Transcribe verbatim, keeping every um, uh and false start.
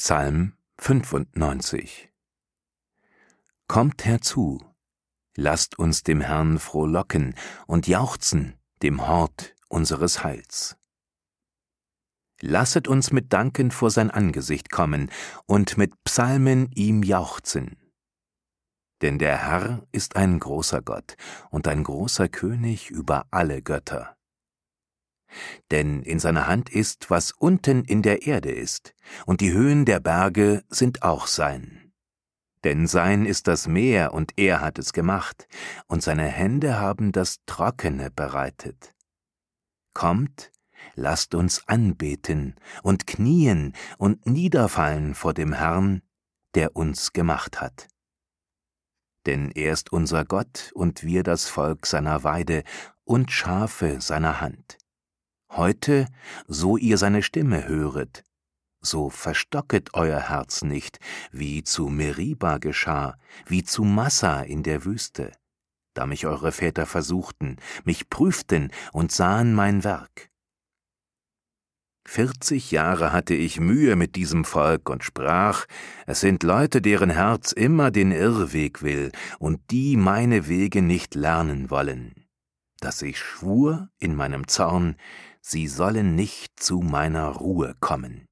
Psalm fünfundneunzig. Kommt herzu, lasst uns dem Herrn frohlocken und jauchzen dem Hort unseres Heils. Lasset uns mit Danken vor sein Angesicht kommen und mit Psalmen ihm jauchzen. Denn der Herr ist ein großer Gott und ein großer König über alle Götter. Denn in seiner Hand ist, was unten in der Erde ist, und die Höhen der Berge sind auch sein. Denn sein ist das Meer, und er hat es gemacht, und seine Hände haben das Trockene bereitet. Kommt, lasst uns anbeten und knien und niederfallen vor dem Herrn, der uns gemacht hat. Denn er ist unser Gott und wir das Volk seiner Weide und Schafe seiner Hand. Heute, so ihr seine Stimme höret, so verstocket euer Herz nicht, wie zu Meriba geschah, wie zu Massa in der Wüste, da mich eure Väter versuchten, mich prüften und sahen mein Werk. Vierzig Jahre hatte ich Mühe mit diesem Volk und sprach, es sind Leute, deren Herz immer den Irrweg will und die meine Wege nicht lernen wollen, dass ich schwur in meinem Zorn, sie sollen nicht zu meiner Ruhe kommen.